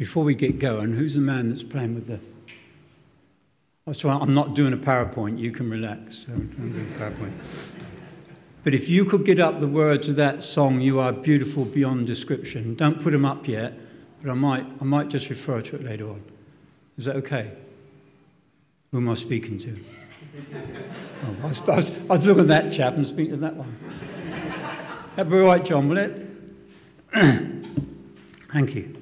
Before we get going, who's the man that's playing with the... Oh, sorry, I'm not doing a PowerPoint. You can relax. Don't do a PowerPoint. But if you could get up the words of that song, "You Are Beautiful Beyond Description," don't put them up yet, but I might just refer to it later on. Is that okay? Who am I speaking to? Oh, I was looking at that chap and speaking to that one. That'd be all right, John, will it? Thank you.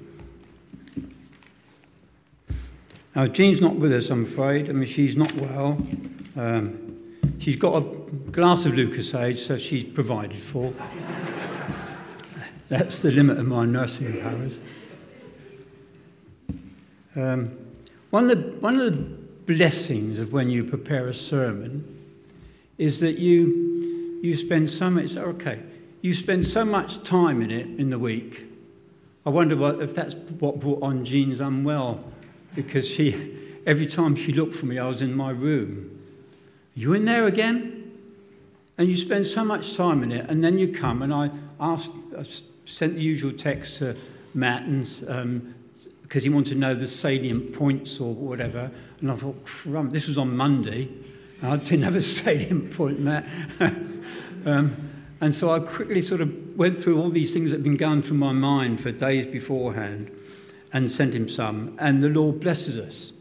Now, Jean's not with us, I'm afraid. I mean, she's not well. She's got a glass of Lucasade, so she's provided for. That's the limit of my nursing powers. One of the blessings of when you prepare a sermon is that you spend so much. Okay, you spend so much time in it in the week. I wonder if that's what brought on Jean's unwell, because every time she looked for me, I was in my room. Are you in there again? And you spend so much time in it, and then you come, and I sent the usual text to Matt, and because he wanted to know the salient points or whatever, and I thought, crumb, this was on Monday, and I didn't have a salient point, Matt. And so I quickly sort of went through all these things that had been going through my mind for days beforehand, and sent him some, and the Lord blesses us.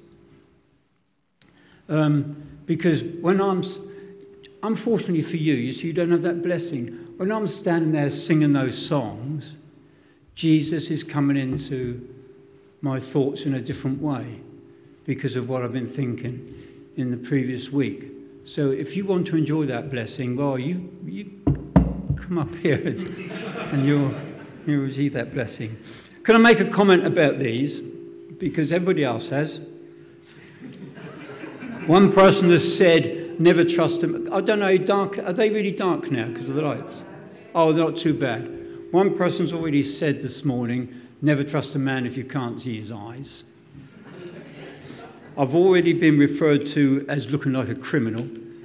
Because when unfortunately for you, you don't have that blessing. When I'm standing there singing those songs, Jesus is coming into my thoughts in a different way because of what I've been thinking in the previous week. So if you want to enjoy that blessing, well, you come up here and you'll receive that blessing. Can I make a comment about these? Because everybody else has. One person has said, never trust them. I don't know, dark. Are they really dark now because of the lights? Oh, they're not too bad. One person's already said this morning, never trust a man if you can't see his eyes. I've already been referred to as looking like a criminal.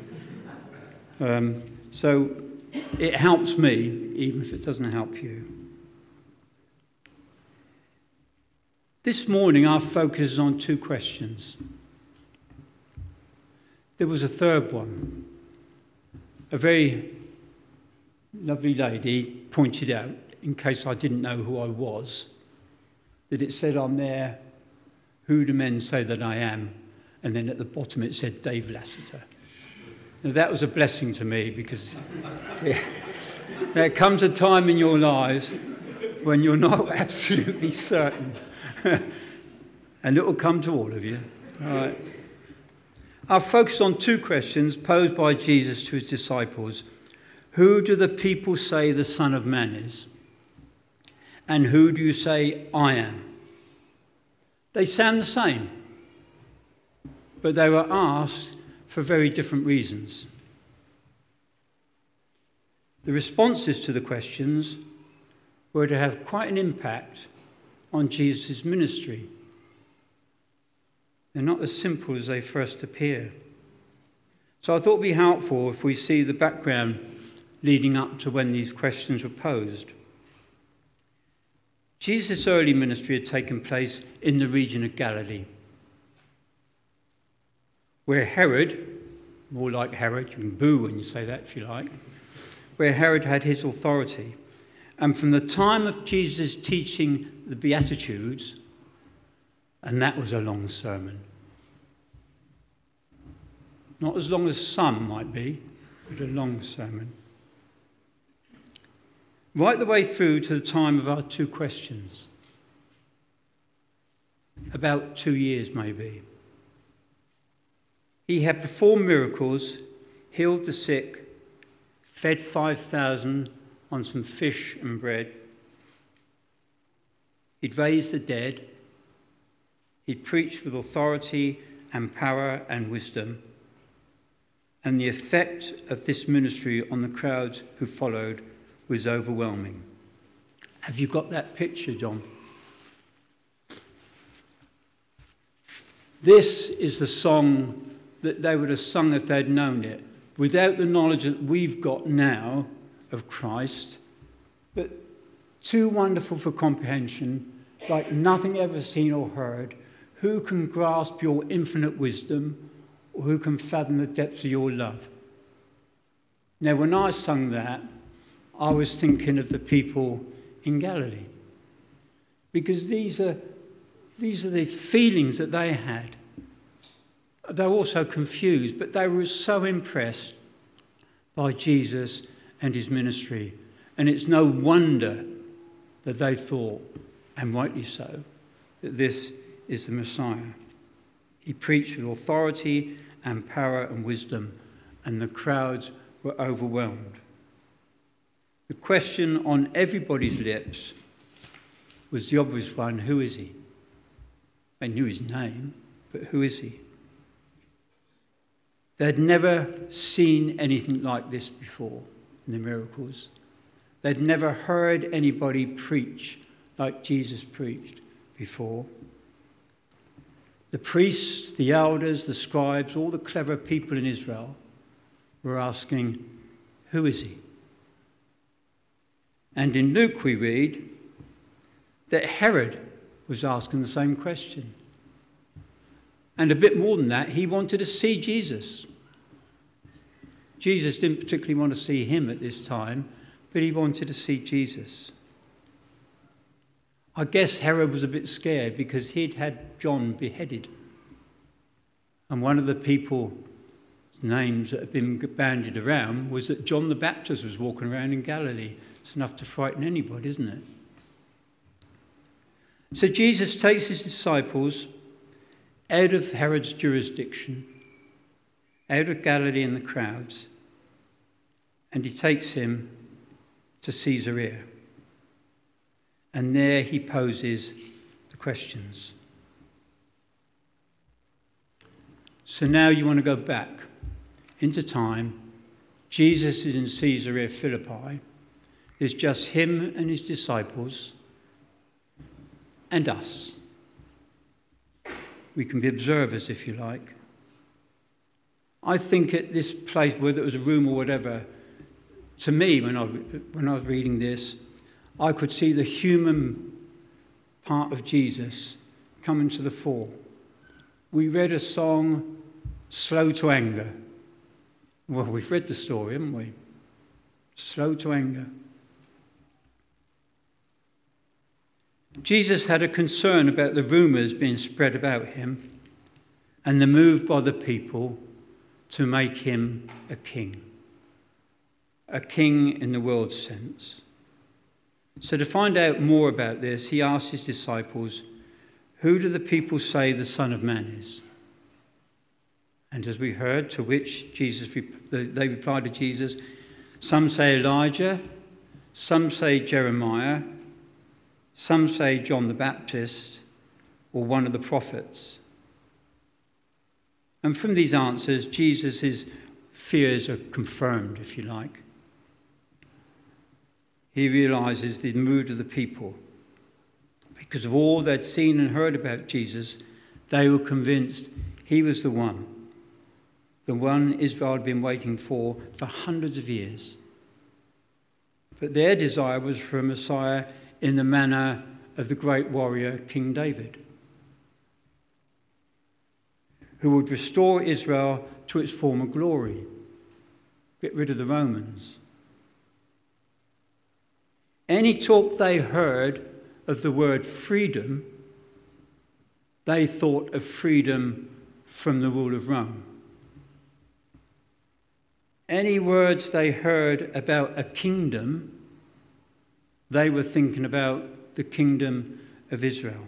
So it helps me, even if it doesn't help you. This morning, our focus is on two questions. There was a third one. A very lovely lady pointed out, in case I didn't know who I was, that it said on there, "Who do men say that I am?" And then at the bottom it said, "Dave Lassiter." Now that was a blessing to me, because there comes a time in your lives when you're not absolutely certain. And it will come to all of you. All right. I'll focus on two questions posed by Jesus to his disciples. Who do the people say the Son of Man is? And who do you say I am? They sound the same, but they were asked for very different reasons. The responses to the questions were to have quite an impact on Jesus' ministry. They're not as simple as they first appear. So I thought it would be helpful if we see the background leading up to when these questions were posed. Jesus' early ministry had taken place in the region of Galilee, where Herod, more like Herod, you can boo when you say that if you like, where Herod had his authority. And from the time of Jesus teaching the Beatitudes, and that was a long sermon. Not as long as some might be, but a long sermon. Right the way through to the time of our two questions. About 2 years maybe. He had performed miracles, healed the sick, fed 5,000 on some fish and bread. He'd raised the dead. He'd preached with authority and power and wisdom. And the effect of this ministry on the crowds who followed was overwhelming. Have you got that picture, John? This is the song that they would have sung if they'd known it, without the knowledge that we've got now of Christ, but too wonderful for comprehension like nothing ever seen or heard. Who can grasp your infinite wisdom, or who can fathom the depths of your love? Now, when I sung that, I was thinking of the people in Galilee, because these are the feelings that they had. They were also confused, but they were so impressed by Jesus and his ministry. And it's no wonder that they thought, and rightly so, that this is the Messiah. He preached with authority and power and wisdom, and the crowds were overwhelmed. The question on everybody's lips was the obvious one: who is he? They knew his name, but who is he? They'd never seen anything like this before in the miracles. They'd never heard anybody preach like Jesus preached before. The priests, the elders, the scribes, all the clever people in Israel were asking, who is he? And in Luke we read that Herod was asking the same question. And a bit more than that, he wanted to see Jesus. Jesus didn't particularly want to see him at this time, but he wanted to see Jesus. I guess Herod was a bit scared because he'd had John beheaded. And one of the people's names that had been bandied around was that John the Baptist was walking around in Galilee. It's enough to frighten anybody, isn't it? So Jesus takes his disciples out of Herod's jurisdiction, out of Galilee and the crowds, and he takes him to Caesarea. And there he poses the questions. So now you want to go back into time. Jesus is in Caesarea Philippi. There's just him and his disciples and us. We can be observers, if you like. I think at this place, whether it was a room or whatever, to me, when I was reading this, I could see the human part of Jesus coming to the fore. We read a song, Slow to Anger. Well, we've read the story, haven't we? Slow to anger. Jesus had a concern about the rumours being spread about him and the move by the people to make him a king in the world's sense. So to find out more about this, he asked his disciples, who do the people say the Son of Man is? And as we heard, to which they replied to Jesus, some say Elijah, some say Jeremiah, some say John the Baptist, or one of the prophets. And from these answers, Jesus' fears are confirmed, if you like. He realizes the mood of the people. Because of all they'd seen and heard about Jesus, they were convinced he was the one Israel had been waiting for hundreds of years. But their desire was for a Messiah in the manner of the great warrior King David, who would restore Israel to its former glory, get rid of the Romans. Any talk they heard of the word freedom, they thought of freedom from the rule of Rome. Any words they heard about a kingdom, they were thinking about the kingdom of Israel.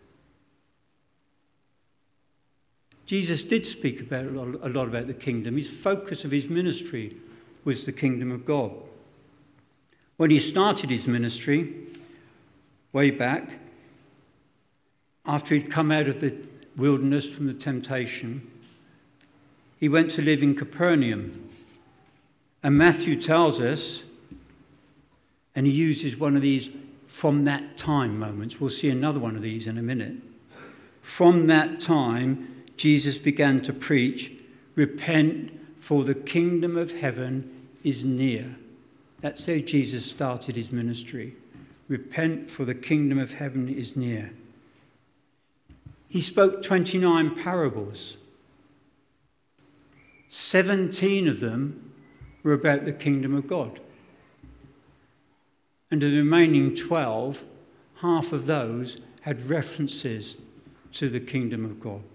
Jesus did speak about a lot about the kingdom. His focus of his ministry was the kingdom of God. When he started his ministry, way back, after he'd come out of the wilderness from the temptation, he went to live in Capernaum. And Matthew tells us, and he uses one of these from that time moments. We'll see another one of these in a minute. From that time, Jesus began to preach, repent, for the kingdom of heaven is near. That's how Jesus started his ministry. Repent, for the kingdom of heaven is near. He spoke 29 parables. 17 of them were about the kingdom of God. And the remaining 12, half of those had references to the kingdom of God.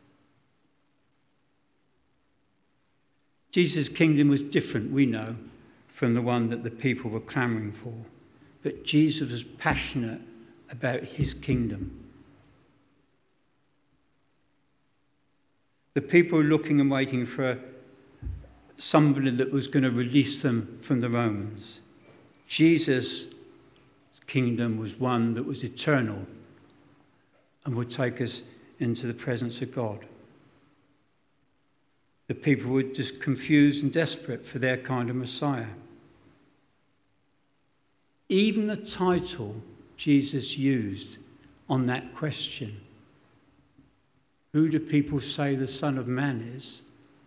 Jesus' kingdom was different, we know, from the one that the people were clamouring for. But Jesus was passionate about his kingdom. The people were looking and waiting for somebody that was going to release them from the Romans. Jesus' kingdom was one that was eternal and would take us into the presence of God. The people were just confused and desperate for their kind of Messiah. Even the title Jesus used on that question, who do people say the Son of Man is?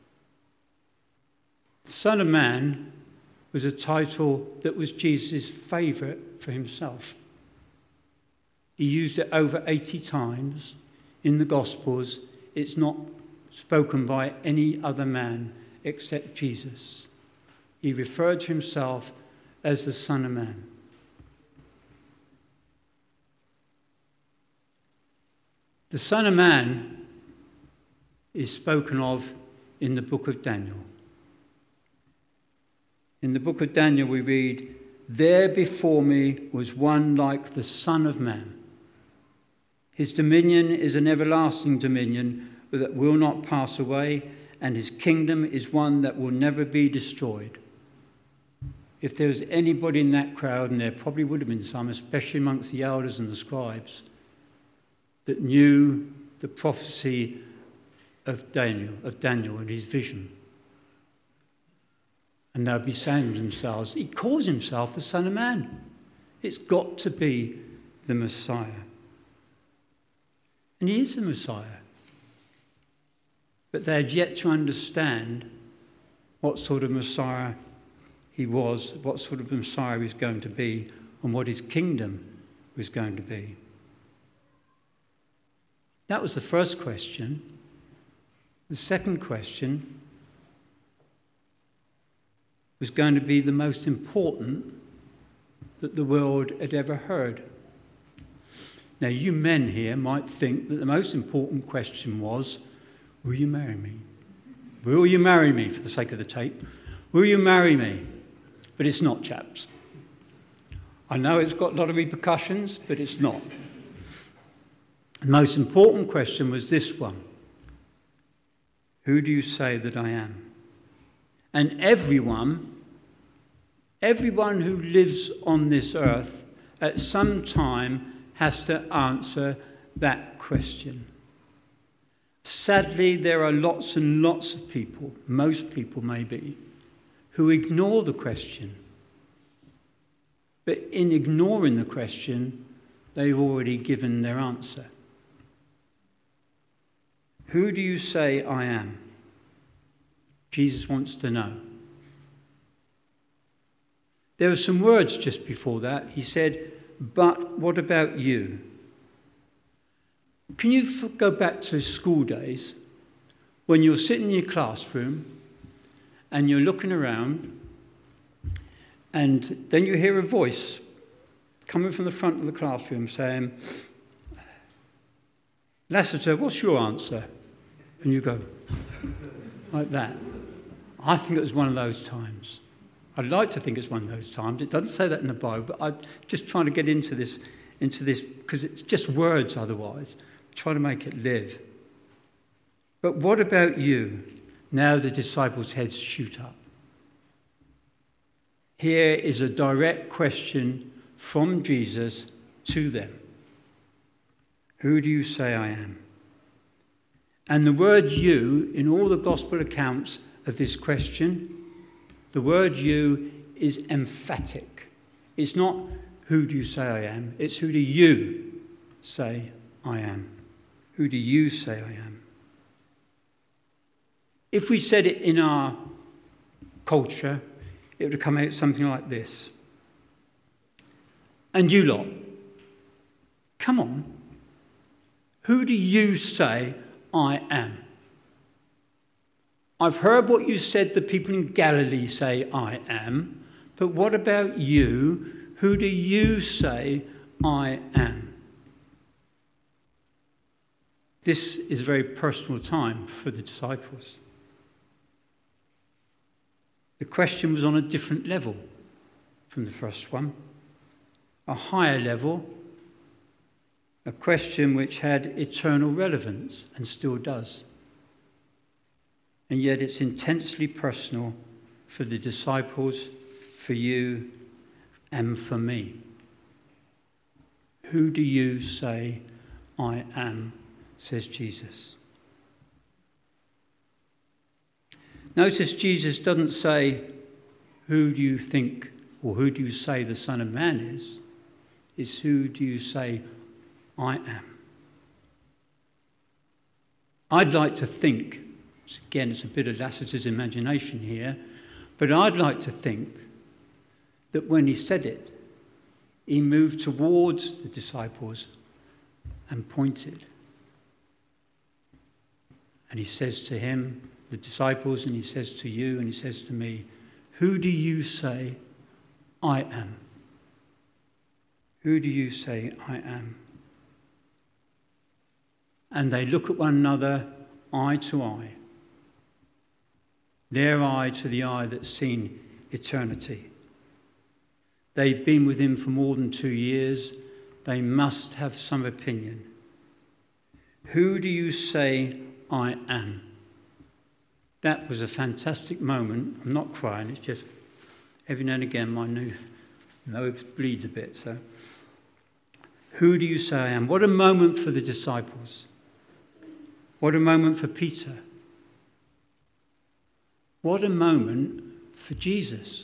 The Son of Man was a title that was Jesus' favourite for himself. He used it over 80 times in the Gospels. It's not spoken by any other man except Jesus. He referred to himself as the Son of Man. The Son of Man is spoken of in the book of Daniel. In the book of Daniel we read, "There before me was one like the Son of Man. His dominion is an everlasting dominion that will not pass away, and his kingdom is one that will never be destroyed." If there was anybody in that crowd, and there probably would have been some, especially amongst the elders and the scribes, that knew the prophecy of Daniel and his vision. And they'll be saying to themselves, he calls himself the Son of Man. It's got to be the Messiah. And he is the Messiah. But they had yet to understand what sort of Messiah he was, what sort of Messiah he was going to be, and what his kingdom was going to be. That was the first question. The second question was going to be the most important that the world had ever heard. Now, you men here might think that the most important question was, will you marry me? Will you marry me, for the sake of the tape? Will you marry me? But it's not, chaps. I know it's got a lot of repercussions, but it's not. The most important question was this one. Who do you say that I am? And everyone who lives on this earth at some time has to answer that question. Sadly, there are lots and lots of people, most people maybe, who ignore the question. But in ignoring the question, they've already given their answer. Who do you say I am? Jesus wants to know. There were some words just before that. He said, but what about you? Can you go back to school days when you're sitting in your classroom and you're looking around and then you hear a voice coming from the front of the classroom saying, Lassiter, what's your answer? And you go, like that. I think it was one of those times. I'd like to think it's one of those times. It doesn't say that in the Bible, but I'm just trying to get into this because it's just words otherwise. Try to make it live. But what about you? Now the disciples' heads shoot up. Here is a direct question from Jesus to them. Who do you say I am? And the word you, in all the gospel accounts of this question, the word you is emphatic. It's not who do you say I am, it's who do you say I am. Who do you say I am? If we said it in our culture, it would come out something like this. And you lot, come on. Who do you say I am? I've heard what you said the people in Galilee say I am, but what about you? Who do you say I am? This is a very personal time for the disciples. The question was on a different level from the first one, a higher level, a question which had eternal relevance and still does. And yet it's intensely personal for the disciples, for you, and for me. Who do you say I am, says Jesus. Notice Jesus doesn't say, who do you think, or who do you say the Son of Man is? It's who do you say I am? I'd like to think, again, it's a bit of Lassiter's imagination here, but I'd like to think that when he said it, he moved towards the disciples and pointed. And he says to him, the disciples, and he says to you, and he says to me, who do you say I am? Who do you say I am? And they look at one another, eye to eye. Their eye to the eye that's seen eternity. They've been with him for more than 2 years. They must have some opinion. Who do you say I am? That was a fantastic moment. I'm not crying, it's just every now and again my nose bleeds a bit. So, who do you say I am? What a moment for the disciples. What a moment for Peter. What a moment for Jesus.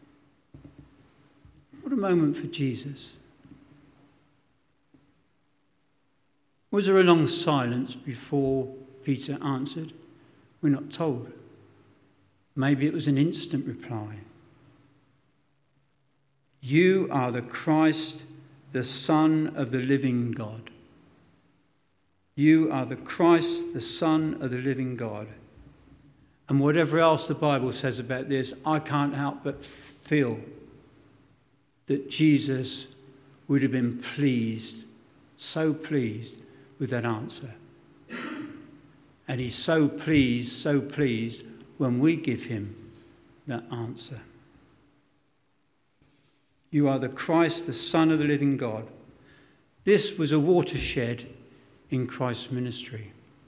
What a moment for Jesus. Was there a long silence before Peter answered? We're not told. Maybe it was an instant reply. You are the Christ, the Son of the living God. You are the Christ, the Son of the living God. And whatever else the Bible says about this, I can't help but feel that Jesus would have been pleased, so pleased with that answer. And he's so pleased when we give him that answer. You are the Christ, the Son of the living God. This was a watershed in Christ's ministry.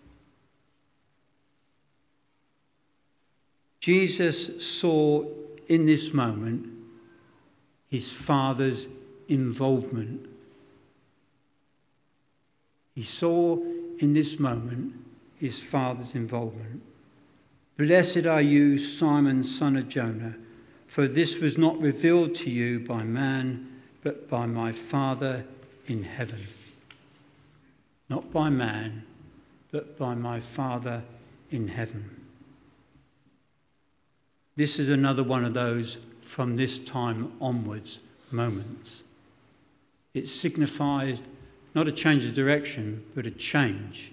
Jesus saw in this moment his Father's involvement. He saw in this moment his Father's involvement. Blessed are you, Simon, son of Jonah, for this was not revealed to you by man, but by my Father in heaven. Not by man, but by my Father in heaven. This is another one of those from this time onwards moments. It signifies not a change of direction, but a change.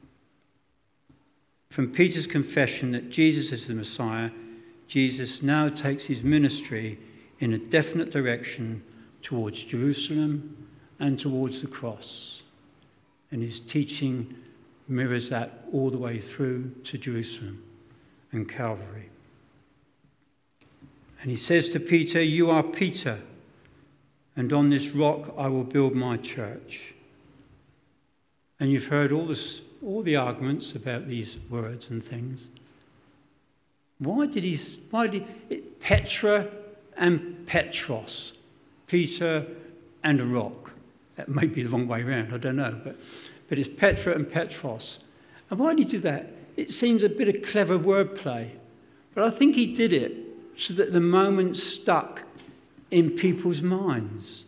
From Peter's confession that Jesus is the Messiah, Jesus now takes his ministry in a definite direction towards Jerusalem and towards the cross. And his teaching mirrors that all the way through to Jerusalem and Calvary. And he says to Peter, you are Peter, and on this rock I will build my church. And you've heard all the arguments about these words and things. Why did Petra and Petros, Peter and a rock? That may be the wrong way around, I don't know, but it's Petra and Petros. And why did he do that? It seems a bit of clever wordplay, but I think he did it so that the moment stuck in people's minds.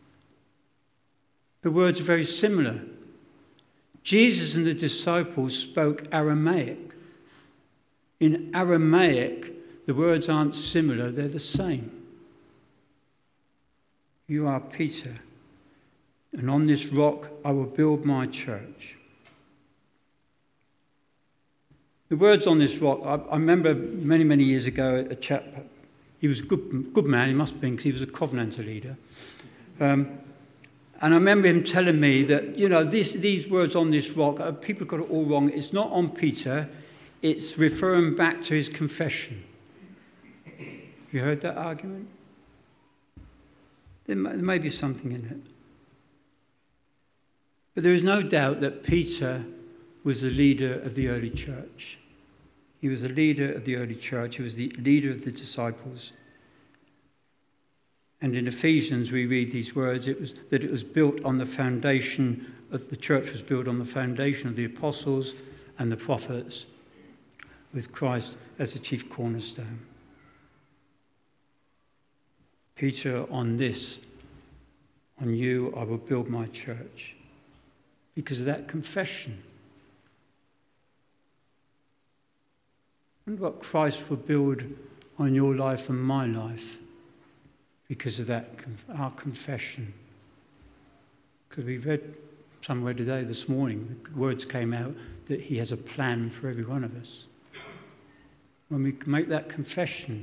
The words are very similar. Jesus and the disciples spoke Aramaic. In Aramaic, the words aren't similar, they're the same. You are Peter, and on this rock I will build my church. The words "on this rock," I remember many, many years ago, a chap, he was a good man, he must have been, because he was a Covenanter leader. And I remember him telling me that, these words "on this rock," people got it all wrong. It's not on Peter, it's referring back to his confession. You heard that argument? There may be something in it. But there is no doubt that Peter was the leader of the early church. He was the leader of the early church. He was the leader of the disciples. And in Ephesians we read these words, it was built on the foundation of the church was built on the foundation of the apostles and the prophets, with Christ as the chief cornerstone. Peter, on you I will build my church. Because of that confession. And what Christ will build on your life and my life because of that, our confession. Because we read somewhere today, this morning, the words came out that he has a plan for every one of us. When we make that confession,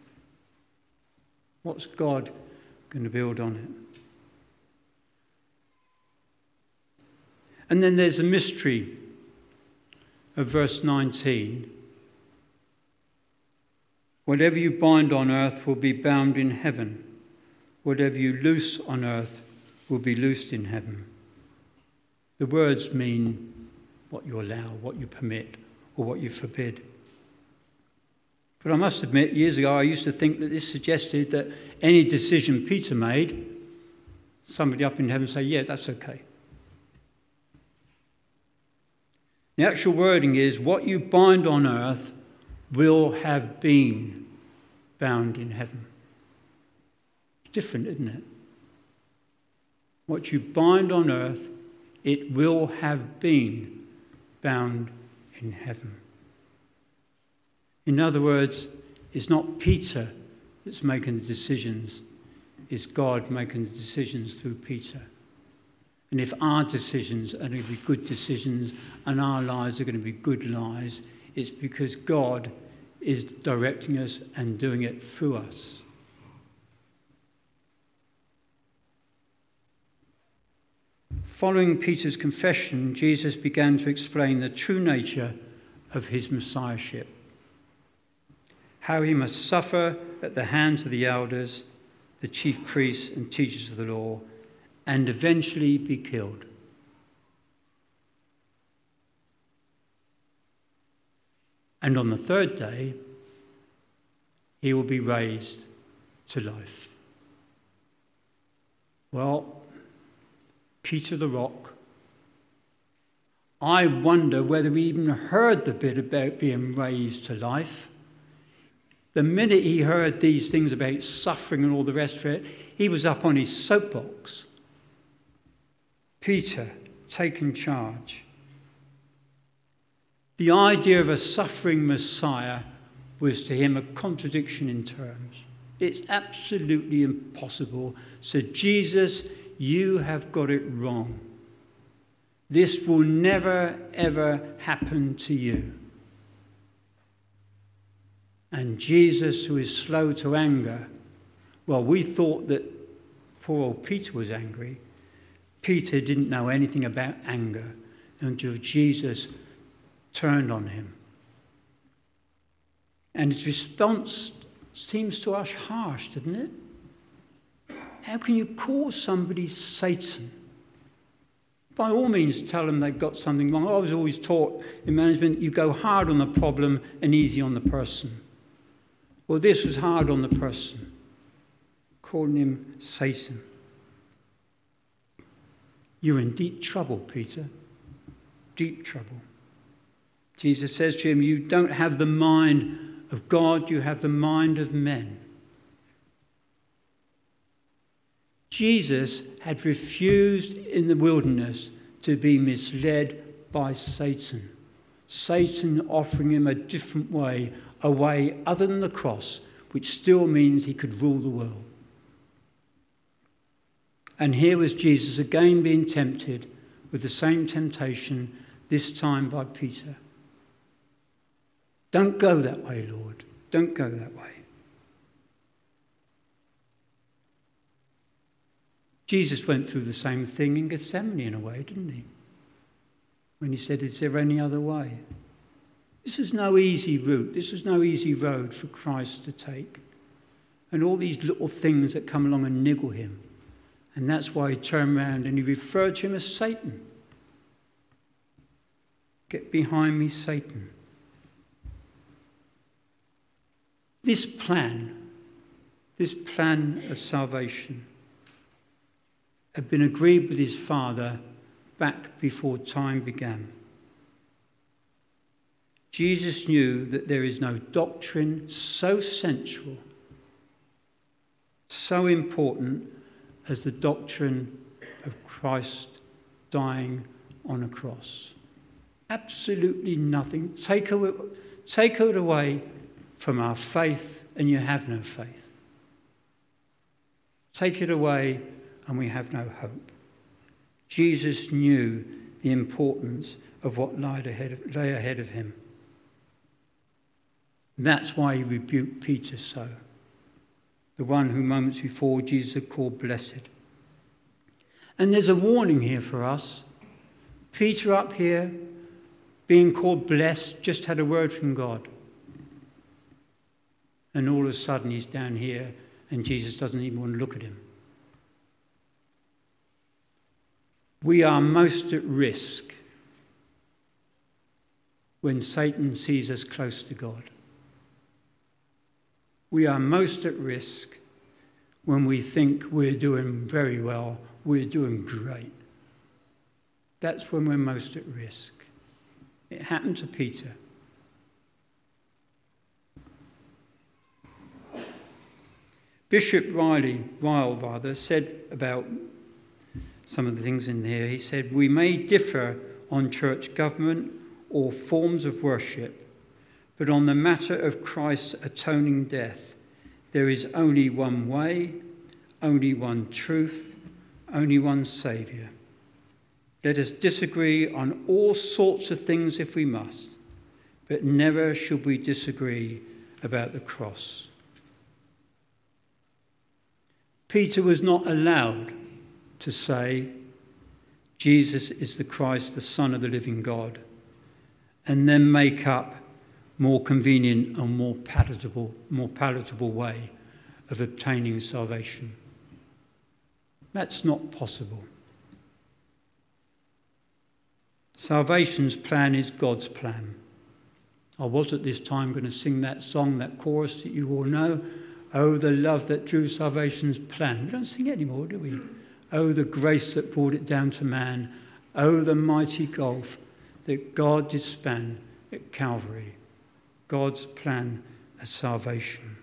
what's God going to build on it? And then there's a mystery of verse 19. Whatever you bind on earth will be bound in heaven. Whatever you loose on earth will be loosed in heaven. The words mean what you allow, what you permit, or what you forbid. But I must admit, years ago I used to think that this suggested that any decision Peter made, somebody up in heaven would say, yeah, that's okay. The actual wording is, what you bind on earth will have been bound in heaven. It's different, isn't it? What you bind on earth, it will have been bound in heaven. In other words, it's not Peter that's making the decisions, it's God making the decisions through Peter. And if our decisions are going to be good decisions and our lives are going to be good lives, it's because God is directing us and doing it through us. Following Peter's confession, Jesus began to explain the true nature of his messiahship. How he must suffer at the hands of the elders, the chief priests and teachers of the law, and eventually be killed. And on the third day, he will be raised to life. Well, Peter the Rock, I wonder whether he even heard the bit about being raised to life. The minute he heard these things about suffering and all the rest of it, he was up on his soapbox. Peter, taken charge. The idea of a suffering Messiah was to him a contradiction in terms. It's absolutely impossible. So Jesus, you have got it wrong. This will never, ever happen to you. And Jesus, who is slow to anger, well, we thought that poor old Peter was angry. Peter didn't know anything about anger until Jesus turned on him. And his response seems to us harsh, doesn't it? How can you call somebody Satan? By all means, tell them they've got something wrong. I was always taught in management, you go hard on the problem and easy on the person. Well, this was hard on the person, calling him Satan. You're in deep trouble, Peter. Deep trouble. Jesus says to him, you don't have the mind of God, you have the mind of men. Jesus had refused in the wilderness to be misled by Satan. Satan offering him a different way, a way other than the cross, which still means he could rule the world. And here was Jesus again being tempted with the same temptation, this time by Peter. Don't go that way, Lord. Don't go that way. Jesus went through the same thing in Gethsemane in a way, didn't he? When he said, is there any other way? This was no easy route. This was no easy road for Christ to take. And all these little things that come along and niggle him. And that's why he turned around and he referred to him as Satan. Get behind me, Satan. This plan of salvation had been agreed with his Father back before time began. Jesus knew that there is no doctrine so central, so important as the doctrine of Christ dying on a cross. Absolutely nothing. Take it away from our faith and you have no faith. Take it away and we have no hope. Jesus knew the importance of what lay ahead of him. That's why he rebuked Peter so, the one who moments before Jesus had called blessed. And there's a warning here for us. Peter up here, being called blessed, just had a word from God. And all of a sudden he's down here and Jesus doesn't even want to look at him. We are most at risk when Satan sees us close to God. We are most at risk when we think we're doing very well, we're doing great. That's when we're most at risk. It happened to Peter. Bishop Ryle said about some of the things in here, he said, we may differ on church government or forms of worship, but on the matter of Christ's atoning death, there is only one way, only one truth, only one Saviour. Let us disagree on all sorts of things if we must, but never should we disagree about the cross. Peter was not allowed to say, Jesus is the Christ, the Son of the living God, and then make up more convenient and more palatable way of obtaining salvation. That's not possible. Salvation's plan is God's plan. I was at this time going to sing that song, that chorus that you all know. Oh, the love that drew salvation's plan. We don't sing it anymore, do we? Oh, the grace that brought it down to man. Oh, the mighty gulf that God did span at Calvary. God's plan of salvation.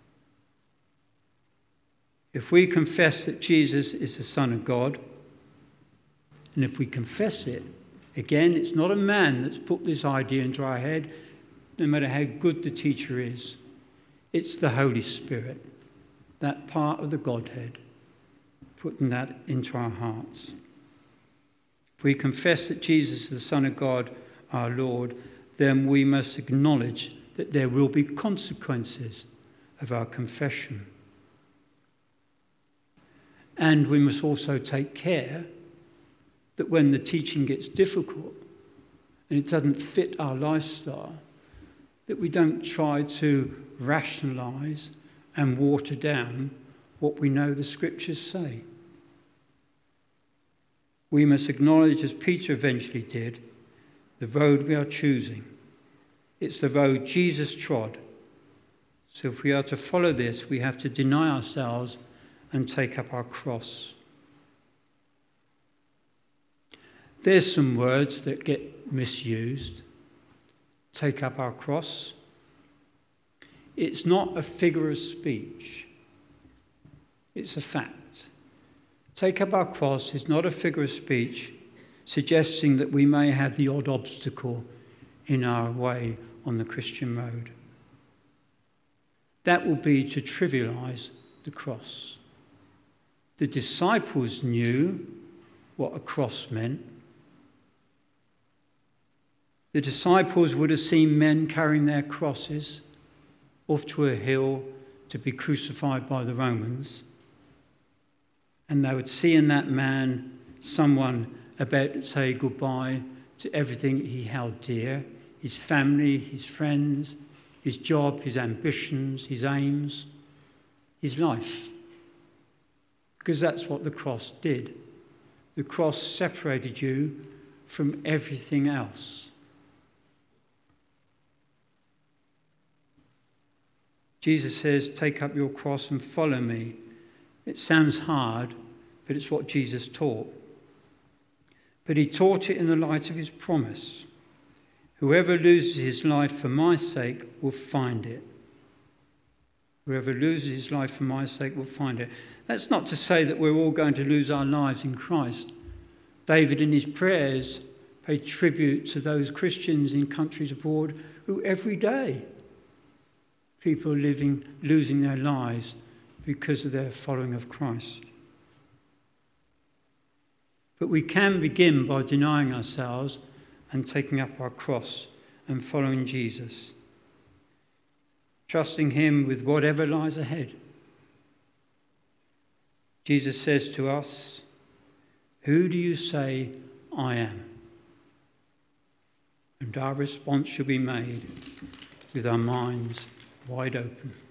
If we confess that Jesus is the Son of God, and if we confess it, again, it's not a man that's put this idea into our head, no matter how good the teacher is. It's the Holy Spirit, that part of the Godhead, putting that into our hearts. If we confess that Jesus is the Son of God, our Lord, then we must acknowledge that there will be consequences of our confession. And we must also take care that when the teaching gets difficult and it doesn't fit our lifestyle, that we don't try to rationalise and water down what we know the scriptures say. We must acknowledge, as Peter eventually did, the road we are choosing. It's the road Jesus trod. So if we are to follow this, we have to deny ourselves and take up our cross. There's some words that get misused. Take up our cross. It's not a figure of speech. It's a fact. Take up our cross is not a figure of speech suggesting that we may have the odd obstacle in our way on the Christian road. That will be to trivialise the cross. The disciples knew what a cross meant. The disciples would have seen men carrying their crosses off to a hill to be crucified by the Romans. And they would see in that man someone about to say goodbye to everything he held dear, his family, his friends, his job, his ambitions, his aims, his life. Because that's what the cross did. The cross separated you from everything else. Jesus says, take up your cross and follow me. It sounds hard, but it's what Jesus taught. But he taught it in the light of his promise. Whoever loses his life for my sake will find it. Whoever loses his life for my sake will find it. That's not to say that we're all going to lose our lives in Christ. David in his prayers paid tribute to those Christians in countries abroad who every day people are losing their lives because of their following of Christ. But we can begin by denying ourselves and taking up our cross and following Jesus, trusting him with whatever lies ahead. Jesus says to us, who do you say I am? And our response should be made with our minds wide open.